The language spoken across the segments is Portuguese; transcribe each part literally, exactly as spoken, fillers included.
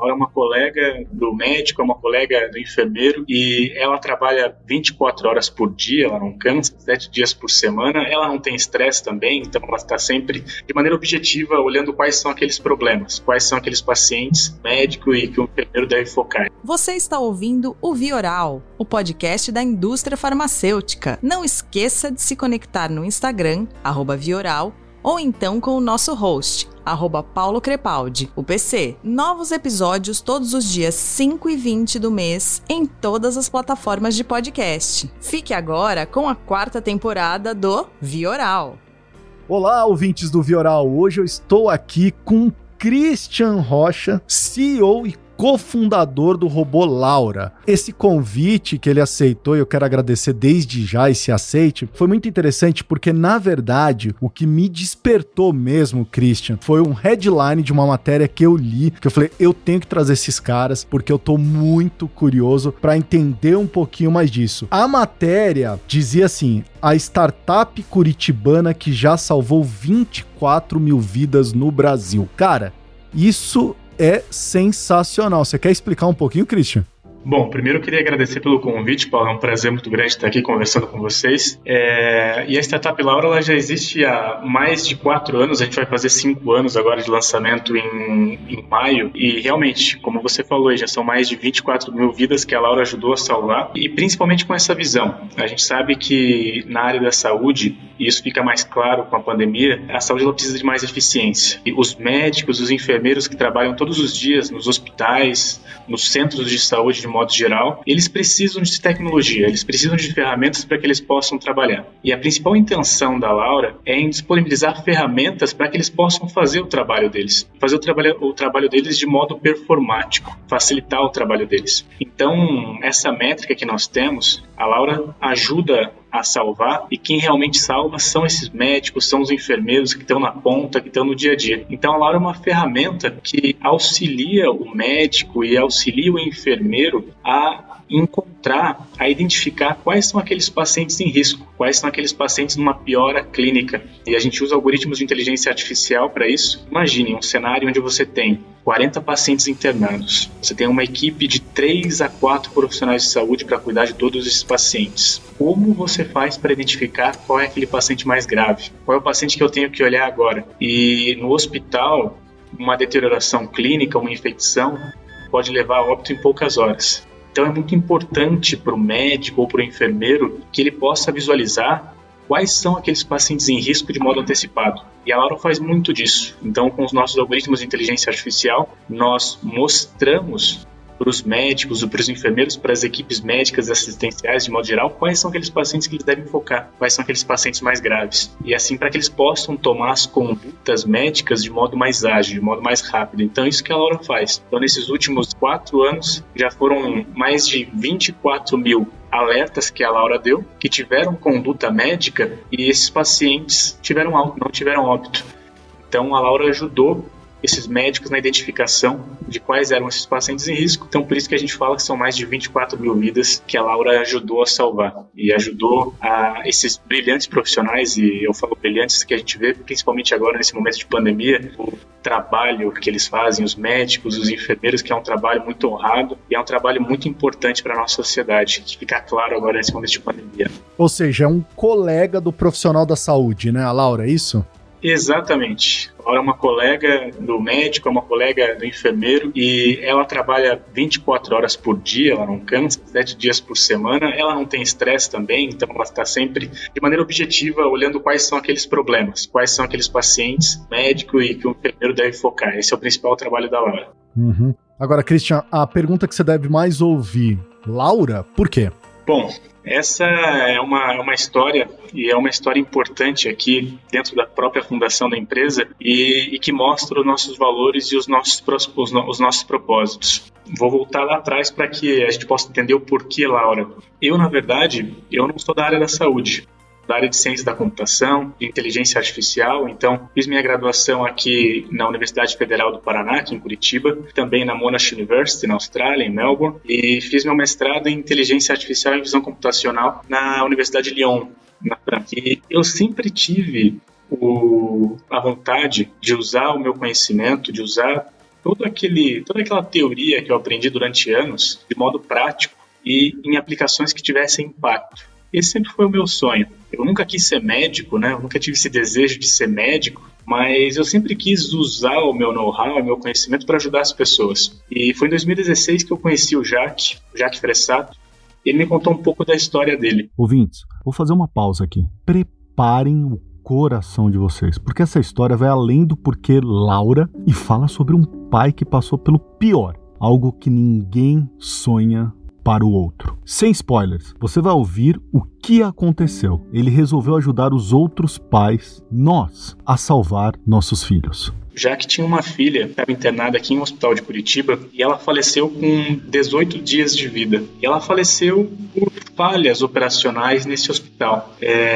Ela é uma colega do médico, é uma colega do enfermeiro e ela trabalha vinte e quatro horas por dia, ela não cansa, sete dias por semana, ela não tem estresse também, então ela está sempre de maneira objetiva olhando quais são aqueles problemas, quais são aqueles pacientes, médico e que o enfermeiro deve focar. Você está ouvindo o Vioral, o podcast da indústria farmacêutica. Não esqueça de se conectar no Instagram, arroba Vioral, ou então com o nosso host, arroba Paulo Crepaldi, o P C. Novos episódios todos os dias cinco e vinte do mês em todas as plataformas de podcast. Fique agora com a quarta temporada do Vioral. Olá, ouvintes do Vioral. Hoje eu estou aqui com Christian Rocha, C E O e cofundador do Robô Laura. Esse convite que ele aceitou, e eu quero agradecer desde já esse aceite, foi muito interessante porque, na verdade, o que me despertou mesmo, Christian, foi um headline de uma matéria que eu li, que eu falei, eu tenho que trazer esses caras porque eu tô muito curioso para entender um pouquinho mais disso. A matéria dizia assim: a startup curitibana que já salvou vinte e quatro mil vidas no Brasil. Cara, isso é sensacional. Você quer explicar um pouquinho, Christian? Bom, primeiro eu queria agradecer pelo convite, Paulo, é um prazer muito grande estar aqui conversando com vocês. É... E a Startup Laura ela já existe há mais de quatro anos, a gente vai fazer cinco anos agora de lançamento em, em maio, e realmente, como você falou, já são mais de vinte e quatro mil vidas que a Laura ajudou a salvar, e principalmente com essa visão. A gente sabe que na área da saúde, e isso fica mais claro com a pandemia, a saúde ela precisa de mais eficiência. E os médicos, os enfermeiros que trabalham todos os dias nos hospitais, nos centros de saúde de modo geral, eles precisam de tecnologia, eles precisam de ferramentas para que eles possam trabalhar. E a principal intenção da Laura é em disponibilizar ferramentas para que eles possam fazer o trabalho deles, fazer o trabalho, o trabalho deles de modo performático, facilitar o trabalho deles. Então, essa métrica que nós temos, a Laura ajuda a salvar, e quem realmente salva são esses médicos, são os enfermeiros que estão na ponta, que estão no dia a dia. Então a Laura é uma ferramenta que auxilia o médico e auxilia o enfermeiro a encontrar, a identificar quais são aqueles pacientes em risco, quais são aqueles pacientes numa piora clínica. E a gente usa algoritmos de inteligência artificial para isso. Imagine um cenário onde você tem quarenta pacientes internados, você tem uma equipe de três a quatro profissionais de saúde para cuidar de todos esses pacientes. Como você faz para identificar qual é aquele paciente mais grave? Qual é o paciente que eu tenho que olhar agora? E no hospital, uma deterioração clínica, uma infecção, pode levar a óbito em poucas horas. Então é muito importante para o médico ou para o enfermeiro que ele possa visualizar quais são aqueles pacientes em risco de modo antecipado. E a Laura faz muito disso. Então, com os nossos algoritmos de inteligência artificial, nós mostramos para os médicos, para os enfermeiros, para as equipes médicas e assistenciais de modo geral, quais são aqueles pacientes que eles devem focar, quais são aqueles pacientes mais graves. E assim, para que eles possam tomar as condutas médicas de modo mais ágil, de modo mais rápido. Então, isso que a Laura faz. Então, nesses últimos quatro anos, já foram mais de vinte e quatro mil alertas que a Laura deu, que tiveram conduta médica, e esses pacientes tiveram alta, não tiveram óbito. Então, a Laura ajudou esses médicos na identificação de quais eram esses pacientes em risco. Então, por isso que a gente fala que são mais de vinte e quatro mil vidas que a Laura ajudou a salvar. E ajudou a esses brilhantes profissionais, e eu falo brilhantes que a gente vê principalmente agora nesse momento de pandemia, o trabalho que eles fazem, os médicos, os enfermeiros, que é um trabalho muito honrado e é um trabalho muito importante para a nossa sociedade, que fica claro agora nesse momento de pandemia. Ou seja, é um colega do profissional da saúde, né, a Laura, é isso? Exatamente. A Laura é uma colega do médico, é uma colega do enfermeiro, e ela trabalha vinte e quatro horas por dia, ela não cansa, sete dias por semana, ela não tem estresse também, então ela está sempre de maneira objetiva olhando quais são aqueles problemas, quais são aqueles pacientes, médico e que o enfermeiro deve focar. Esse é o principal trabalho da Laura. Uhum. Agora, Christian, a pergunta que você deve mais ouvir, Laura, por quê? Bom, essa é uma, uma história, e é uma história importante aqui dentro da própria fundação da empresa, e, e que mostra os nossos valores e os nossos, os, os nossos propósitos. Vou voltar lá atrás para que a gente possa entender o porquê, Laura. Eu, na verdade, eu não sou da área da saúde, da área de ciência da computação, de inteligência artificial. Então, fiz minha graduação aqui na Universidade Federal do Paraná, aqui em Curitiba, também na Monash University, na Austrália, em Melbourne, e fiz meu mestrado em inteligência artificial e visão computacional na Universidade de Lyon, na França. E eu sempre tive o, a vontade de usar o meu conhecimento, de usar todo aquele, toda aquela teoria que eu aprendi durante anos, de modo prático e em aplicações que tivessem impacto. Esse sempre foi o meu sonho. Eu nunca quis ser médico, né? Eu nunca tive esse desejo de ser médico, mas eu sempre quis usar o meu know-how, o meu conhecimento para ajudar as pessoas. E foi em dois mil e dezesseis que eu conheci o Jacques, o Jacques Fressato, e ele me contou um pouco da história dele. Ouvintes, vou fazer uma pausa aqui. Preparem o coração de vocês, porque essa história vai além do porquê Laura e fala sobre um pai que passou pelo pior, algo que ninguém sonha para o outro. Sem spoilers, você vai ouvir o que aconteceu. Ele resolveu ajudar os outros pais, nós, a salvar nossos filhos. Jacques tinha uma filha, estava internada aqui em um hospital de Curitiba, e ela faleceu com dezoito dias de vida. E ela faleceu por falhas operacionais nesse hospital.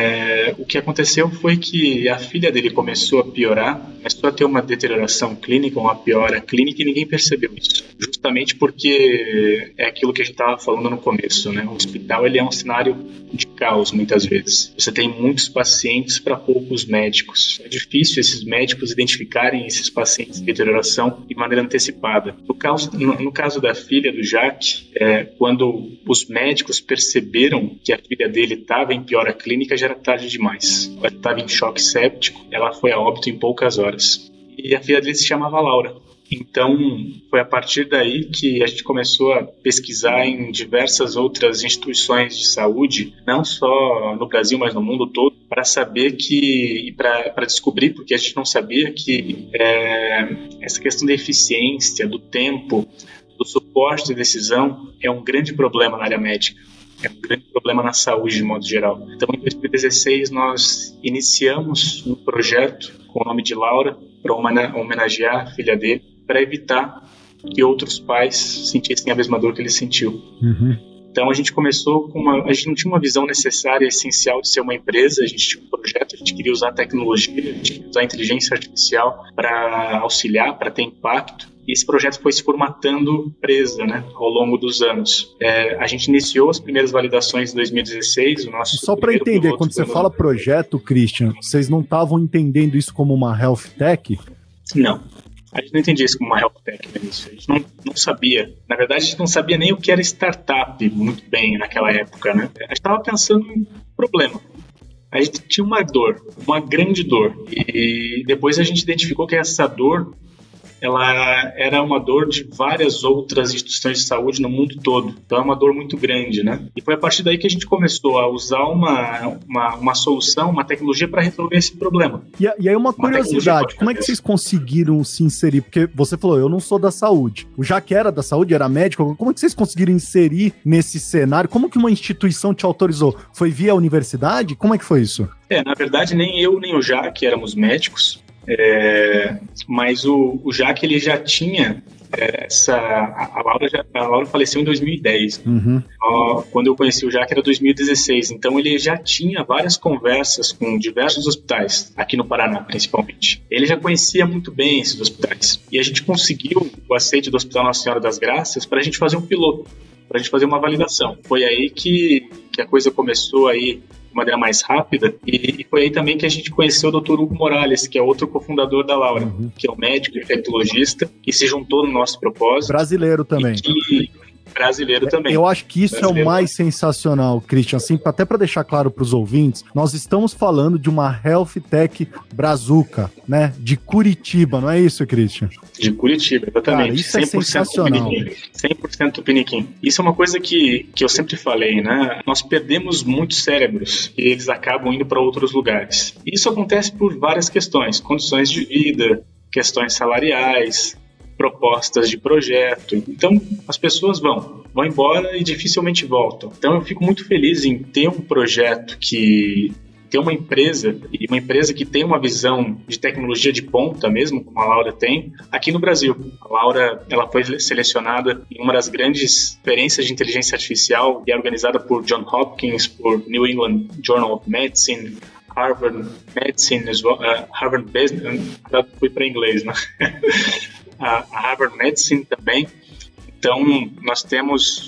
É, o que aconteceu foi que a filha dele começou a piorar, começou a ter uma deterioração clínica, uma piora clínica, e ninguém percebeu isso. Justamente porque é aquilo que a gente estava falando no começo, né? O hospital ele é um cenário de caos, muitas vezes. Você tem muitos pacientes para poucos médicos. É difícil esses médicos identificarem esses pacientes de deterioração de maneira antecipada. No caso, no, no caso da filha do Jacques, é, quando os médicos perceberam que a filha dele estava em piora clínica, já era tarde demais. Ela estava em choque séptico, ela foi a óbito em poucas horas. E a filha dele se chamava Laura. Então, foi a partir daí que a gente começou a pesquisar em diversas outras instituições de saúde, não só no Brasil, mas no mundo todo, para saber que, e para descobrir, porque a gente não sabia que é, essa questão da eficiência, do tempo, do suporte de decisão é um grande problema na área médica. É um grande problema na saúde de modo geral. Então, em dois mil e dezesseis, nós iniciamos um projeto com o nome de Laura, para homenagear a filha dele, para evitar que outros pais sentissem a mesma dor que ele sentiu. Uhum. Então a gente começou com uma... A gente não tinha uma visão necessária, essencial de ser uma empresa, a gente tinha um projeto, a gente queria usar tecnologia, a gente queria usar a inteligência artificial para auxiliar, para ter impacto. E esse projeto foi se formatando presa, né, ao longo dos anos. É, a gente iniciou as primeiras validações em dois mil e dezesseis. O nosso Só para entender, quando você fala projeto, Christian, vocês não estavam entendendo isso como uma health tech? Não. A gente não entendia isso como uma health tech no início. A gente não, não sabia. Na verdade, a gente não sabia nem o que era startup muito bem naquela época, né? A gente estava pensando em problema. A gente tinha uma dor, uma grande dor. E depois a gente identificou que essa dor, ela era uma dor de várias outras instituições de saúde no mundo todo. Então é uma dor muito grande, né? E foi a partir daí que a gente começou a usar uma, uma, uma solução, uma tecnologia para resolver esse problema. E, e aí uma, uma curiosidade, como é que vocês conseguiram se inserir? Porque você falou, eu não sou da saúde. O Jacques era da saúde, era médico. Como é que vocês conseguiram inserir nesse cenário? Como que uma instituição te autorizou? Foi via universidade? Como é que foi isso? É, na verdade, nem eu nem o Jacques éramos médicos. É, mas o, o Jacques ele já tinha é, essa a, a, Laura já, a Laura faleceu em dois mil e dez. Uhum. Ó, quando eu conheci o Jacques era dois mil e dezesseis, então ele já tinha várias conversas com diversos hospitais aqui no Paraná, principalmente. Ele já conhecia muito bem esses hospitais e a gente conseguiu o aceite do Hospital Nossa Senhora das Graças para a gente fazer um piloto, para a gente fazer uma validação. Foi aí que, que a coisa começou aí de maneira mais rápida, e, e foi aí também que a gente conheceu o doutor Hugo Morales, que é outro cofundador da Laura, uhum. que é um médico infectologista, que se juntou no nosso propósito. Brasileiro também. Que, brasileiro também. Eu acho que isso brasileiro. É o mais sensacional, Christian. Assim, até para deixar claro para os ouvintes, nós estamos falando de uma Health Tech Brazuca, né? De Curitiba, não é isso, Christian? De Curitiba, exatamente. Cara, isso é sensacional. cem por cento Tupiniquim. Isso é uma coisa que, que eu sempre falei, né? Nós perdemos muitos cérebros e eles acabam indo para outros lugares. Isso acontece por várias questões, condições de vida, questões salariais, propostas de projeto. Então, as pessoas vão, vão embora e dificilmente voltam. Então, eu fico muito feliz em ter um projeto que tem uma empresa, e uma empresa que tem uma visão de tecnologia de ponta mesmo, como a Laura tem, aqui no Brasil. A Laura, ela foi selecionada em uma das grandes conferências de inteligência artificial, que é organizada por John Hopkins, por New England Journal of Medicine, Harvard Medicine, uh, Harvard Business, uh, fui para inglês, né? a Harvard Medicine também. Então, nós temos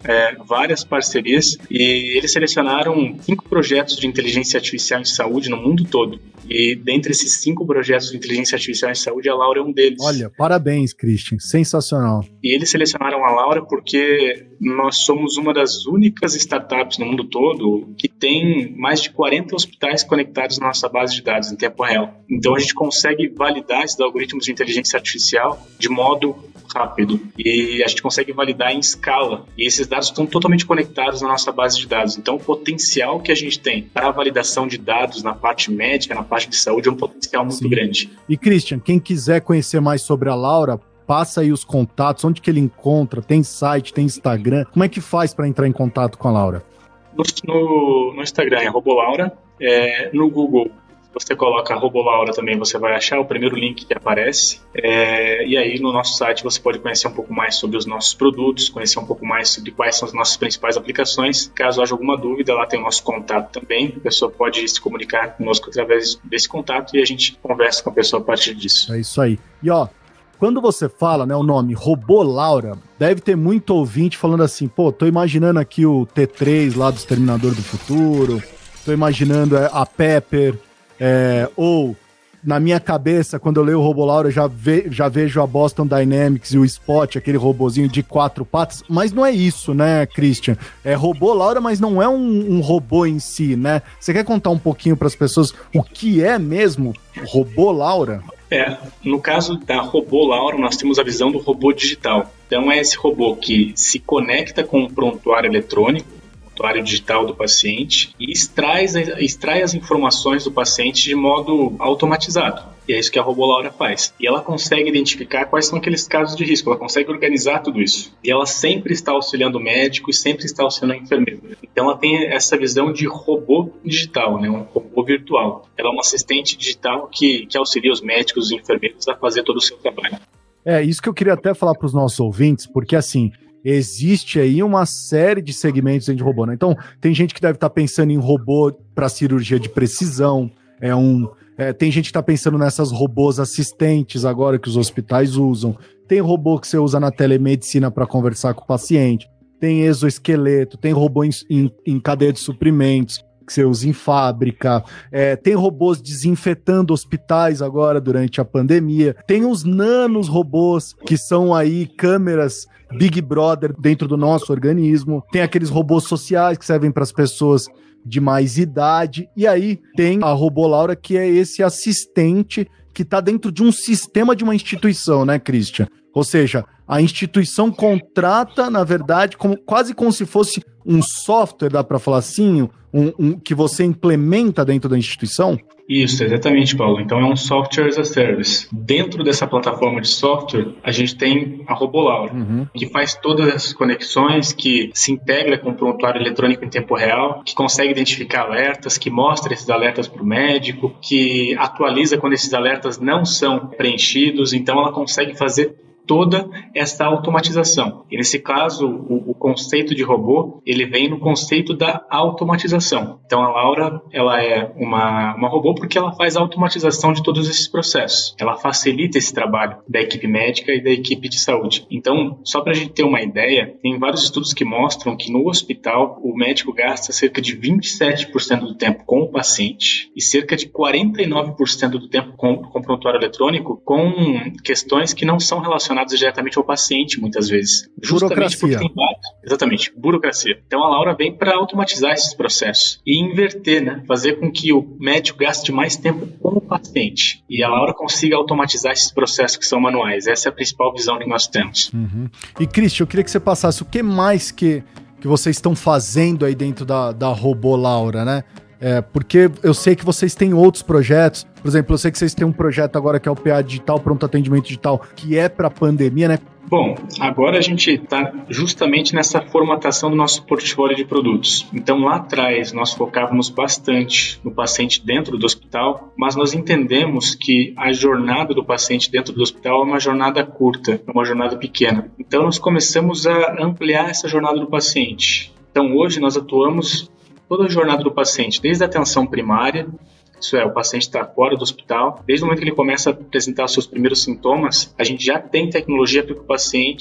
é, várias parcerias e eles selecionaram cinco projetos de inteligência artificial em saúde no mundo todo. E dentre esses cinco projetos de inteligência artificial em saúde, a Laura é um deles. Olha, parabéns, Christian. Sensacional. E eles selecionaram a Laura porque nós somos uma das únicas startups no mundo todo que tem mais de quarenta hospitais conectados na nossa base de dados em tempo real. Então a gente consegue validar esses algoritmos de inteligência artificial de modo rápido. E a gente consegue validar em escala. E esses dados estão totalmente conectados na nossa base de dados. Então o potencial que a gente tem para a validação de dados na parte médica, na parte de saúde, é um potencial muito Sim. grande. E Christian, quem quiser conhecer mais sobre a Laura, passa aí os contatos, onde que ele encontra, tem site, tem Instagram, como é que faz para entrar em contato com a Laura? No, no, no Instagram é Robolaura, é, no Google você coloca Robolaura também, você vai achar o primeiro link que aparece, é, e aí no nosso site você pode conhecer um pouco mais sobre os nossos produtos, conhecer um pouco mais sobre quais são as nossas principais aplicações. Caso haja alguma dúvida, lá tem o nosso contato também, a pessoa pode se comunicar conosco através desse contato e a gente conversa com a pessoa a partir disso. É isso aí. E ó, quando você fala, né, o nome Robolaura, deve ter muito ouvinte falando assim, pô, tô imaginando aqui o T três lá do Exterminador do Futuro, tô imaginando a Pepper, é, ou na minha cabeça, quando eu leio o Robolaura, já, ve, já vejo a Boston Dynamics e o Spot, aquele robozinho de quatro patas, mas não é isso, né, Christian? É Robolaura, mas não é um, um robô em si, né? Você quer contar um pouquinho para as pessoas o que é mesmo Robolaura? É, no caso da Robolaura, nós temos a visão do robô digital. Então é esse robô que se conecta com o prontuário eletrônico, prontuário digital do paciente, e extrai, extrai as informações do paciente de modo automatizado. E é isso que a Robolaura faz. E ela consegue identificar quais são aqueles casos de risco, ela consegue organizar tudo isso. E ela sempre está auxiliando o médico e sempre está auxiliando a enfermeira. Então ela tem essa visão de robô digital, né? Um robô virtual. Ela é uma assistente digital que, que auxilia os médicos e os enfermeiros a fazer todo o seu trabalho. É, isso que eu queria até falar para os nossos ouvintes, porque assim, existe aí uma série de segmentos de robô, né? Então, tem gente que deve estar pensando em robô para cirurgia de precisão, é um... É, tem gente que está pensando nessas robôs assistentes agora que os hospitais usam. Tem robô que você usa na telemedicina para conversar com o paciente. Tem exoesqueleto, tem robô em, em, em cadeia de suprimentos que você usa em fábrica. É, tem robôs desinfetando hospitais agora durante a pandemia. Tem os nanos robôs, que são aí câmeras Big Brother dentro do nosso organismo. Tem aqueles robôs sociais que servem para as pessoas de mais idade, e aí tem a Robolaura, que é esse assistente que está dentro de um sistema de uma instituição, né, Christian? Ou seja, a instituição contrata, na verdade, como, quase como se fosse um software, dá para falar assim, um, um, que você implementa dentro da instituição? Isso, exatamente, Paulo. Então é um software as a service. Dentro dessa plataforma de software, a gente tem a Robolaura, uhum. que faz todas essas conexões, que se integra com o prontuário eletrônico em tempo real, que consegue identificar alertas, que mostra esses alertas para o médico, que atualiza quando esses alertas não são preenchidos. Então ela consegue fazer toda essa automatização. E nesse caso, o, o conceito de robô, ele vem no conceito da automatização. Então a Laura, ela é uma, uma robô porque ela faz a automatização de todos esses processos. Ela facilita esse trabalho da equipe médica e da equipe de saúde. Então, só para a gente ter uma ideia, tem vários estudos que mostram que no hospital o médico gasta cerca de vinte e sete por cento do tempo com o paciente e cerca de quarenta e nove por cento do tempo com, com prontuário eletrônico com questões que não são relacionadas diretamente ao paciente, muitas vezes. Justamente porque tem vários. Exatamente, burocracia. Então a Laura vem para automatizar esses processos e inverter, né? Fazer com que o médico gaste mais tempo com o paciente. E a Laura consiga automatizar esses processos que são manuais. Essa é a principal visão que nós temos. Uhum. E, Christian, eu queria que você passasse o que mais que, que vocês estão fazendo aí dentro da, da Robolaura, né? É, porque eu sei que vocês têm outros projetos. Por exemplo, eu sei que vocês têm um projeto agora que é o P A Digital, Pronto Atendimento Digital, que é para a pandemia, né? Bom, agora a gente está justamente nessa formatação do nosso portfólio de produtos. Então, lá atrás, nós focávamos bastante no paciente dentro do hospital, mas nós entendemos que a jornada do paciente dentro do hospital é uma jornada curta, é uma jornada pequena. Então, nós começamos a ampliar essa jornada do paciente. Então, hoje, nós atuamos toda a jornada do paciente, desde a atenção primária, isso é, o paciente está fora do hospital, desde o momento que ele começa a apresentar os seus primeiros sintomas, a gente já tem tecnologia para que o paciente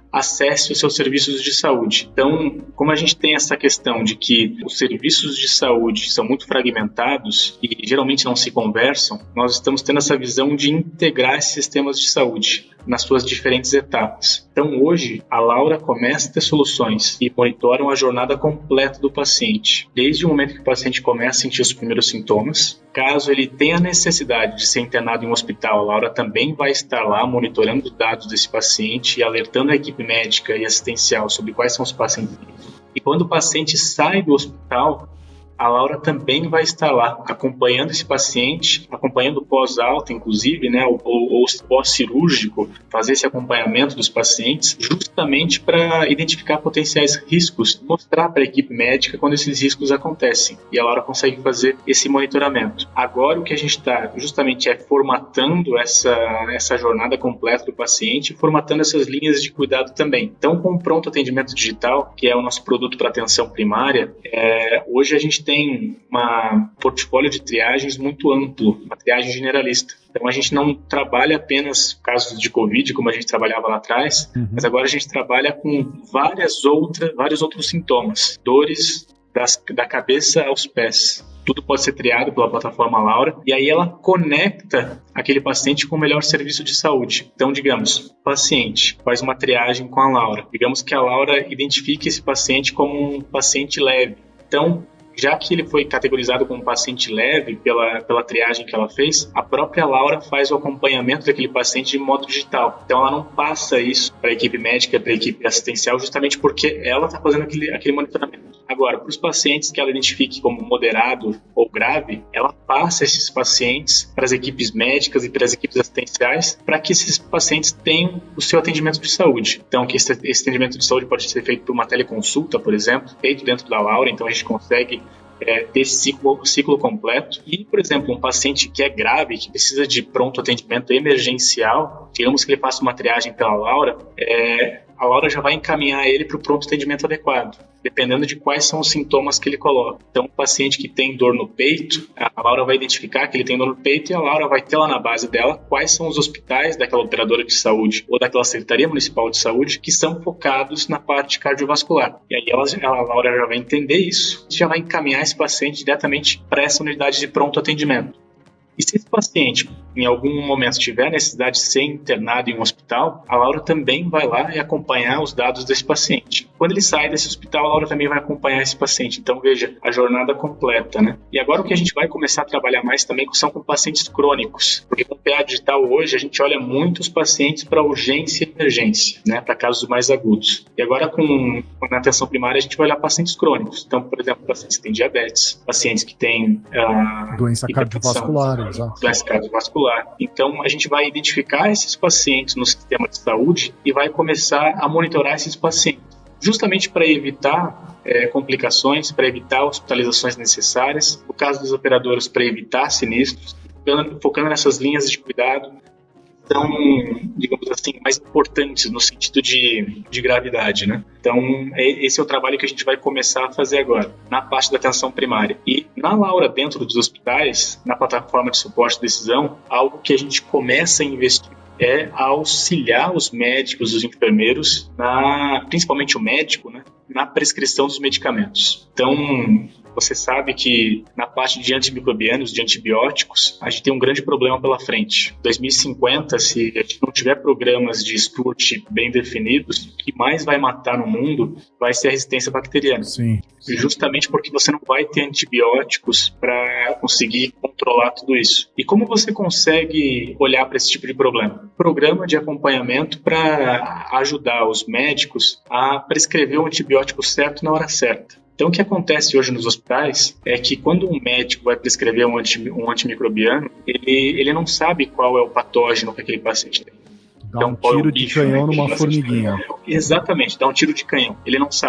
acesse os seus serviços de saúde. Então, como a gente tem essa questão de que os serviços de saúde são muito fragmentados e geralmente não se conversam, nós estamos tendo essa visão de integrar esses sistemas de saúde nas suas diferentes etapas. Então, hoje, a Laura começa a ter soluções que monitoram a jornada completa do paciente, desde o momento que o paciente começa a sentir os primeiros sintomas. Caso ele tenha necessidade de ser internado em um hospital, a Laura também vai estar lá monitorando os dados desse paciente e alertando a equipe médica e assistencial sobre quais são os pacientes. E quando o paciente sai do hospital, a Laura também vai estar lá, acompanhando esse paciente, acompanhando o pós-alta, inclusive, né, ou, ou pós-cirúrgico, fazer esse acompanhamento dos pacientes, justamente para identificar potenciais riscos, mostrar para a equipe médica quando esses riscos acontecem. E a Laura consegue fazer esse monitoramento. Agora, o que a gente está justamente é formatando essa, essa jornada completa do paciente, formatando essas linhas de cuidado também. Então, com o Pronto Atendimento Digital, que é o nosso produto para atenção primária, é, hoje a gente tem um portfólio de triagens muito amplo, uma triagem generalista. Então, a gente não trabalha apenas casos de Covid, como a gente trabalhava lá atrás, uhum. mas agora a gente trabalha com várias outras, vários outros sintomas, dores das, da cabeça aos pés. Tudo pode ser triado pela plataforma Laura, e aí ela conecta aquele paciente com o melhor serviço de saúde. Então, digamos, o paciente faz uma triagem com a Laura. Digamos que a Laura identifique esse paciente como um paciente leve. Então, já que ele foi categorizado como paciente leve pela, pela triagem que ela fez, a própria Laura faz o acompanhamento daquele paciente de modo digital. Então, ela não passa isso para a equipe médica, para a equipe assistencial, justamente porque ela está fazendo aquele, aquele monitoramento. Agora, para os pacientes que ela identifique como moderado ou grave, ela passa esses pacientes para as equipes médicas e para as equipes assistenciais para que esses pacientes tenham o seu atendimento de saúde. Então, que esse, esse atendimento de saúde pode ser feito por uma teleconsulta, por exemplo, feito dentro da Laura, então a gente consegue É, ter esse ciclo, ciclo completo. E, por exemplo, um paciente que é grave, que precisa de pronto atendimento emergencial, digamos que ele faça uma triagem pela Laura, é, a Laura já vai encaminhar ele para o pronto atendimento adequado, dependendo de quais são os sintomas que ele coloca. Então, um paciente que tem dor no peito, a Laura vai identificar que ele tem dor no peito e a Laura vai ter lá na base dela quais são os hospitais daquela operadora de saúde ou daquela Secretaria Municipal de Saúde que são focados na parte cardiovascular. E aí ela, a Laura já vai entender isso e já vai encaminhar esse paciente diretamente para essa unidade de pronto atendimento. E se esse paciente, em algum momento, tiver necessidade de ser internado em um hospital, a Laura também vai lá e acompanhar os dados desse paciente. Quando ele sai desse hospital, a Laura também vai acompanhar esse paciente. Então, veja, a jornada completa, né? E agora o que a gente vai começar a trabalhar mais também são com pacientes crônicos. Porque com o P A digital hoje, a gente olha muito os pacientes para urgência e emergência, né? Para casos mais agudos. E agora, com, com a atenção primária, a gente vai olhar pacientes crônicos. Então, por exemplo, pacientes que têm diabetes, pacientes que têm... Uh, doença cardiovascular. Doença cardiovascular. Então, a gente vai identificar esses pacientes no sistema de saúde e vai começar a monitorar esses pacientes, justamente para evitar é, complicações, para evitar hospitalizações necessárias, no caso dos operadores, para evitar sinistros, focando, focando nessas linhas de cuidado tão, digamos assim, mais importantes no sentido de, de gravidade, né? Então, é, esse é o trabalho que a gente vai começar a fazer agora, na parte da atenção primária. E na Laura, dentro dos hospitais, na plataforma de suporte de decisão, algo que a gente começa a investir é auxiliar os médicos, os enfermeiros, na, principalmente o médico, né, na prescrição dos medicamentos. Então, você sabe que na parte de antimicrobianos, de antibióticos, a gente tem um grande problema pela frente. Em dois mil e cinquenta, se a gente não tiver programas de stewardship bem definidos, o que mais vai matar no mundo vai ser a resistência bacteriana. Sim. Justamente porque você não vai ter antibióticos para conseguir controlar tudo isso. E como você consegue olhar para esse tipo de problema? Programa de acompanhamento para ajudar os médicos a prescrever o antibiótico certo na hora certa. Então, o que acontece hoje nos hospitais é que quando um médico vai prescrever um, anti, um antimicrobiano, ele, ele não sabe qual é o patógeno que aquele paciente tem. Dá um tiro de canhão numa formiguinha. Exatamente, dá um tiro de canhão. Ele não sabe.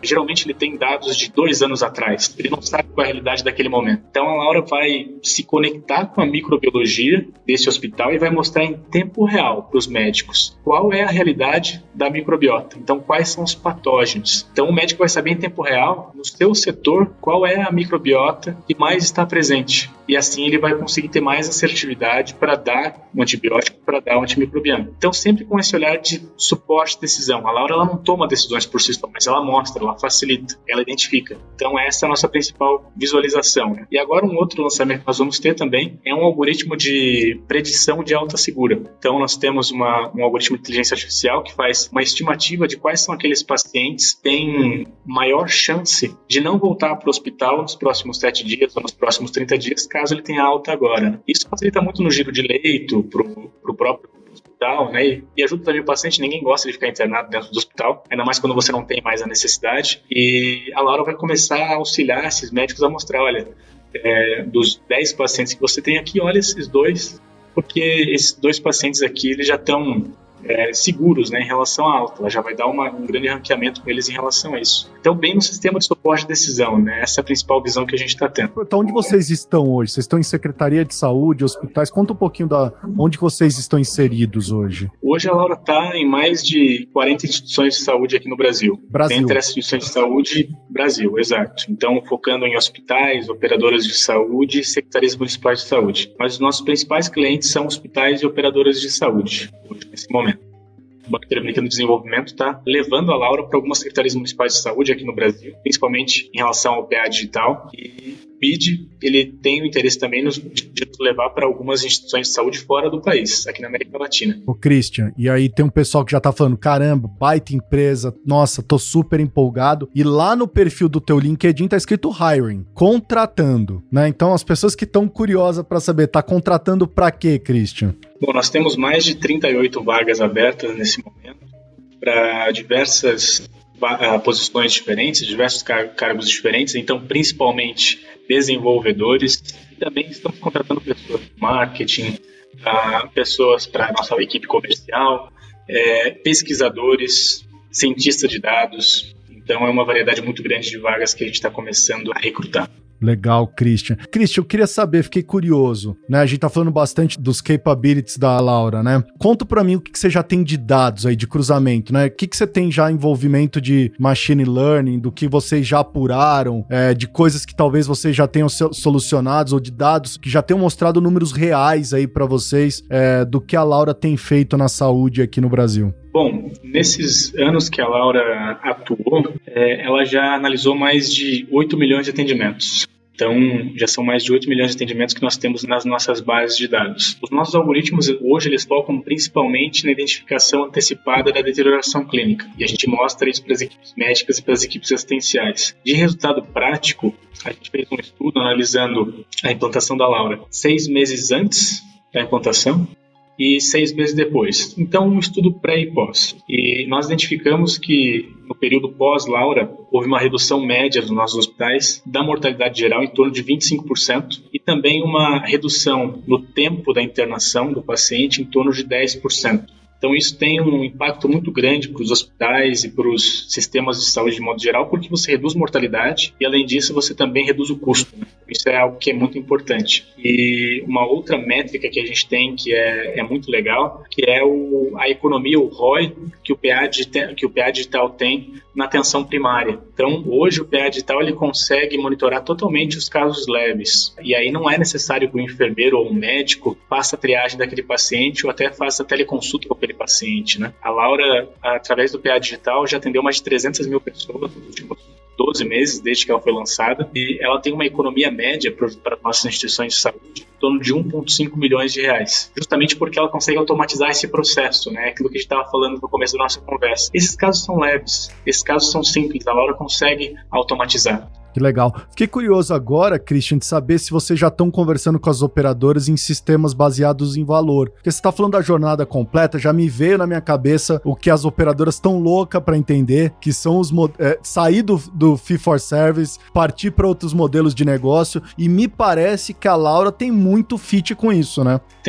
geralmente ele tem dados de dois anos atrás. Ele não sabe qual é a realidade daquele momento. Então a Laura vai se conectar com a microbiologia desse hospital e vai mostrar em tempo real para os médicos qual é a realidade da microbiota. Então quais são os patógenos. Então o médico vai saber em tempo real, no seu setor, qual é a microbiota que mais está presente. E assim ele vai conseguir ter mais assertividade para dar um antibiótico, para dar um antimicrobiano. Então sempre com esse olhar de suporte de decisão. A Laura ela não toma decisões por si só, mas ela mostra, ela facilita, ela identifica. Então essa é a nossa principal visualização. Né? E agora um outro lançamento que nós vamos ter também é um algoritmo de predição de alta segura. Então nós temos uma, um algoritmo de inteligência artificial que faz uma estimativa de quais são aqueles pacientes que têm maior chance de não voltar para o hospital nos próximos sete dias ou nos próximos trinta dias, caso ele tenha alta agora. Né? Isso facilita muito no giro de leito, para o próprio hospital, né? E, e ajuda também o paciente. Ninguém gosta de ficar internado dentro do hospital, ainda mais quando você não tem mais a necessidade. E a Laura vai começar a auxiliar esses médicos a mostrar, olha, é, dos dez pacientes que você tem aqui, olha esses dois, porque esses dois pacientes aqui, eles já estão É, seguros, né, em relação à alta. Ela já vai dar uma, um grande ranqueamento com eles em relação a isso. Então, bem no sistema de suporte de decisão, né, essa é a principal visão que a gente está tendo. Então, onde vocês estão hoje? Vocês estão em Secretaria de Saúde, hospitais? Conta um pouquinho da onde vocês estão inseridos hoje. Hoje a Laura está em mais de quarenta instituições de saúde aqui no Brasil. Brasil. Entre as instituições de saúde, Brasil, exato. Então, focando em hospitais, operadoras de saúde e secretarias municipais de saúde. Mas os nossos principais clientes são hospitais e operadoras de saúde, hoje, nesse momento. O Banco Interamericano de Desenvolvimento está levando a Laura para algumas secretarias municipais de saúde aqui no Brasil, principalmente em relação ao P A digital. E o B I D, ele tem o interesse também nos, de levar para algumas instituições de saúde fora do país, aqui na América Latina. Ô, Christian, e aí tem um pessoal que já tá falando, caramba, baita empresa, nossa, tô super empolgado. E lá no perfil do teu LinkedIn tá escrito hiring, contratando, né? Então as pessoas que estão curiosas para saber, tá contratando para quê, Christian? Bom, nós temos mais de trinta e oito vagas abertas nesse momento para diversas uh, posições diferentes, diversos car- cargos diferentes, então principalmente desenvolvedores, e também estamos contratando pessoas de marketing, uh, pessoas para a nossa equipe comercial, é, pesquisadores, cientistas de dados. Então é uma variedade muito grande de vagas que a gente está começando a recrutar. Legal, Christian. Christian, eu queria saber, fiquei curioso, né? A gente tá falando bastante dos capabilities da Laura, né? Conta pra mim o que, que você já tem de dados aí, de cruzamento, né? O que, que você tem já envolvimento de machine learning, do que vocês já apuraram, é, de coisas que talvez vocês já tenham solucionados, ou de dados que já tenham mostrado números reais aí pra vocês, é, do que a Laura tem feito na saúde aqui no Brasil. Bom, nesses anos que a Laura atuou, é, ela já analisou mais de oito milhões de atendimentos. Então, já são mais de oito milhões de atendimentos que nós temos nas nossas bases de dados. Os nossos algoritmos, hoje, eles focam principalmente na identificação antecipada da deterioração clínica. E a gente mostra isso para as equipes médicas e para as equipes assistenciais. De resultado prático, a gente fez um estudo analisando a implantação da Laura seis meses antes da implantação e seis meses depois. Então, um estudo pré e pós. E nós identificamos que no período pós-Laura houve uma redução média nos nossos hospitais da mortalidade geral em torno de vinte e cinco por cento e também uma redução no tempo da internação do paciente em torno de dez por cento. Então isso tem um impacto muito grande para os hospitais e para os sistemas de saúde de modo geral, porque você reduz mortalidade e, além disso, você também reduz o custo. Né? Isso é algo que é muito importante. E uma outra métrica que a gente tem que é, é muito legal, que é o, a economia, o R O I, que o P A, que o P A digital tem na atenção primária. Então, hoje o P A digital ele consegue monitorar totalmente os casos leves. E aí não é necessário que o enfermeiro ou o médico faça a triagem daquele paciente ou até faça a teleconsulta com aquele paciente, né? A Laura, através do P A digital, já atendeu mais de trezentas mil pessoas nos últimos doze meses, desde que ela foi lançada, e ela tem uma economia média para nossas instituições de saúde em torno de um vírgula cinco milhões de reais, justamente porque ela consegue automatizar esse processo, né? Aquilo que a gente estava falando no começo da nossa conversa. Esses casos são leves, esses casos são simples, a Laura consegue automatizar. Que legal. Fiquei curioso agora, Christian, de saber se vocês já estão conversando com as operadoras em sistemas baseados em valor. Porque você está falando da jornada completa, já me veio na minha cabeça o que as operadoras estão loucas para entender, que são os é, sair do, do fee for service, partir para outros modelos de negócio, e me parece que a Laura tem muito fit com isso, né? Tem.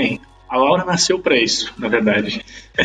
A Laura nasceu para isso, na verdade.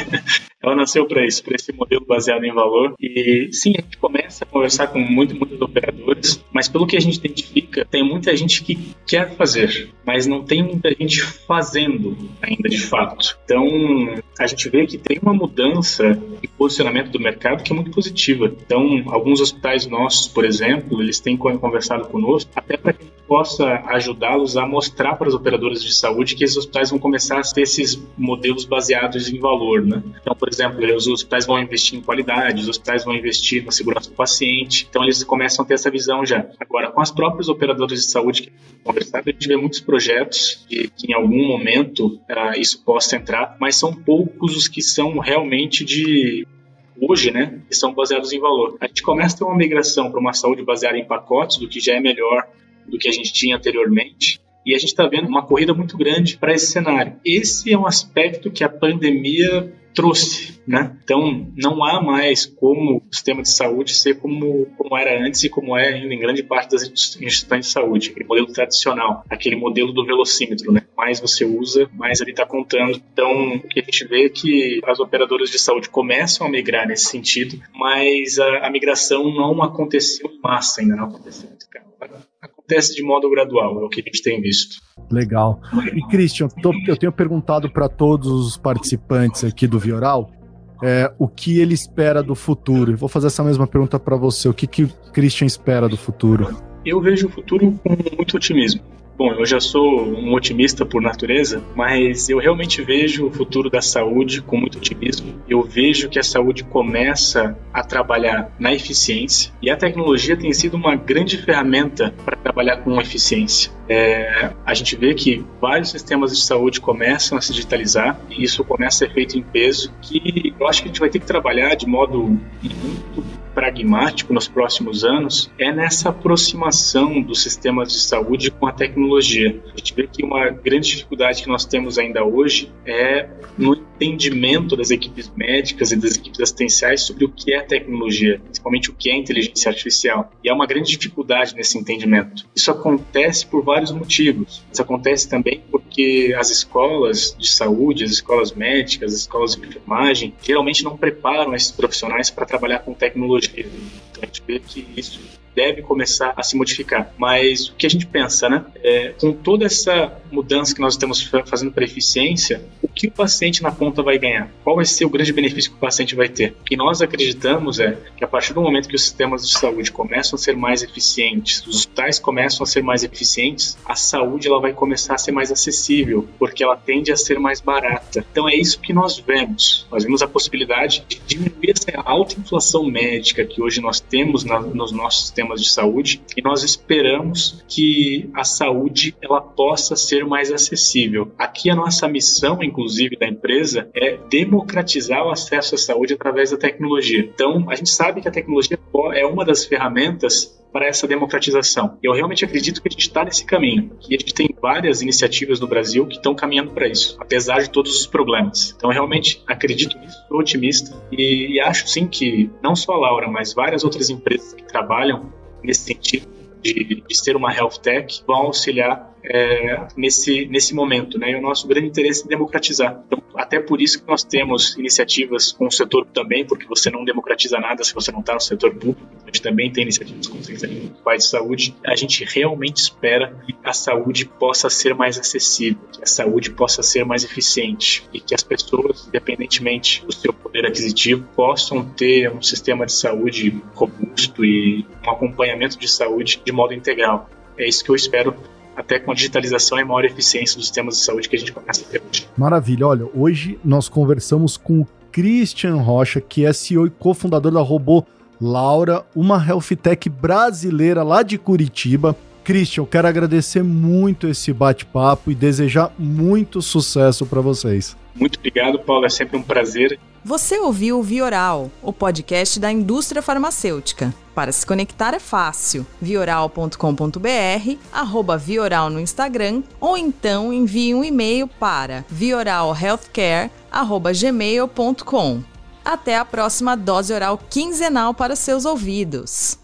Ela nasceu para isso, para esse modelo baseado em valor. E sim, a gente começa a conversar com muito, muitos operadores, mas pelo que a gente identifica, tem muita gente que quer fazer, mas não tem muita gente fazendo ainda de fato. Então, a gente vê que tem uma mudança de posicionamento do mercado que é muito positiva. Então, alguns hospitais nossos, por exemplo, eles têm conversado conosco, até para que a gente possa ajudá-los a mostrar para os operadores de saúde que esses hospitais vão começar a ter esses modelos baseados em valor, né? Então, por exemplo, os hospitais vão investir em qualidade, os hospitais vão investir na segurança do paciente, então eles começam a ter essa visão já. Agora, com as próprios operadores de saúde que conversaram, a gente vê muitos projetos que, que em algum momento uh, isso possa entrar, mas são poucos os que são realmente de hoje, né, que são baseados em valor. A gente começa a ter uma migração para uma saúde baseada em pacotes, do que já é melhor do que a gente tinha anteriormente, e a gente está vendo uma corrida muito grande para esse cenário. Esse é um aspecto que a pandemia trouxe, né? Então, não há mais como o sistema de saúde ser como, como era antes e como é ainda em grande parte das instituições de saúde, aquele modelo tradicional, aquele modelo do velocímetro, né? Mais você usa, mais ele está contando. Então, o que a gente vê é que as operadoras de saúde começam a migrar nesse sentido, mas a, a migração não aconteceu em massa ainda, não aconteceu em escala. Acontece de modo gradual, é o que a gente tem visto. Legal. E, Christian, tô, eu tenho perguntado para todos os participantes aqui do Vioral é, o que ele espera do futuro. E vou fazer essa mesma pergunta para você. O que, que o Christian espera do futuro? Eu vejo o futuro com muito otimismo. Bom, eu já sou um otimista por natureza, mas eu realmente vejo o futuro da saúde com muito otimismo. Eu vejo que a saúde começa a trabalhar na eficiência e a tecnologia tem sido uma grande ferramenta para trabalhar com eficiência. É, a gente vê que vários sistemas de saúde começam a se digitalizar e isso começa a ser feito em peso, que eu acho que a gente vai ter que trabalhar de modo muito pragmático nos próximos anos, é nessa aproximação dos sistemas de saúde com a tecnologia. A gente vê que uma grande dificuldade que nós temos ainda hoje é no entendimento das equipes médicas e das equipes assistenciais sobre o que é tecnologia, principalmente o que é inteligência artificial. E há uma grande dificuldade nesse entendimento. Isso acontece por vários motivos. Isso acontece também porque as escolas de saúde, as escolas médicas, as escolas de enfermagem, geralmente não preparam esses profissionais para trabalhar com tecnologia. Então a gente vê que isso deve começar a se modificar. Mas o que a gente pensa, né? É, com toda essa mudança que nós estamos fazendo para a eficiência, o que o paciente na ponta vai ganhar? Qual vai ser o grande benefício que o paciente vai ter? O que nós acreditamos é que a partir do momento que os sistemas de saúde começam a ser mais eficientes, os hospitais começam a ser mais eficientes, a saúde ela vai começar a ser mais acessível, porque ela tende a ser mais barata. Então é isso que nós vemos. Nós vemos a possibilidade de diminuir essa alta inflação médica que hoje nós temos na, nos nossos sistemas de saúde, e nós esperamos que a saúde ela possa ser mais acessível. Aqui a nossa missão, inclusive, da empresa é democratizar o acesso à saúde através da tecnologia. Então, a gente sabe que a tecnologia é uma das ferramentas para essa democratização. Eu realmente acredito que a gente está nesse caminho, e a gente tem várias iniciativas no Brasil que estão caminhando para isso, apesar de todos os problemas. Então, eu realmente acredito nisso, sou otimista, e, e acho sim que não só a Laura, mas várias outras empresas que trabalham nesse sentido de, de ser uma health tech vão auxiliar É, nesse, nesse momento, né? E o nosso grande interesse é democratizar. Então, até por isso que nós temos iniciativas com o setor também, porque você não democratiza nada se você não está no setor público. A gente também tem iniciativas com o pai de saúde. A gente realmente espera que a saúde possa ser mais acessível, que a saúde possa ser mais eficiente e que as pessoas, independentemente do seu poder aquisitivo, possam ter um sistema de saúde robusto e um acompanhamento de saúde de modo integral. É isso que eu espero, até com a digitalização e maior eficiência dos sistemas de saúde que a gente começa a ter hoje. Maravilha. Olha, hoje nós conversamos com o Christian Rocha, que é C E O e cofundador da Robô Laura, uma health tech brasileira lá de Curitiba. Christian, eu quero agradecer muito esse bate-papo e desejar muito sucesso para vocês. Muito obrigado, Paulo. É sempre um prazer. Você ouviu o Vioral, o podcast da indústria farmacêutica. Para se conectar é fácil. vioral ponto com ponto b r, arroba Vioral no Instagram, ou então envie um e-mail para vioral healthcare arroba gmail ponto com. Até a próxima dose oral quinzenal para seus ouvidos.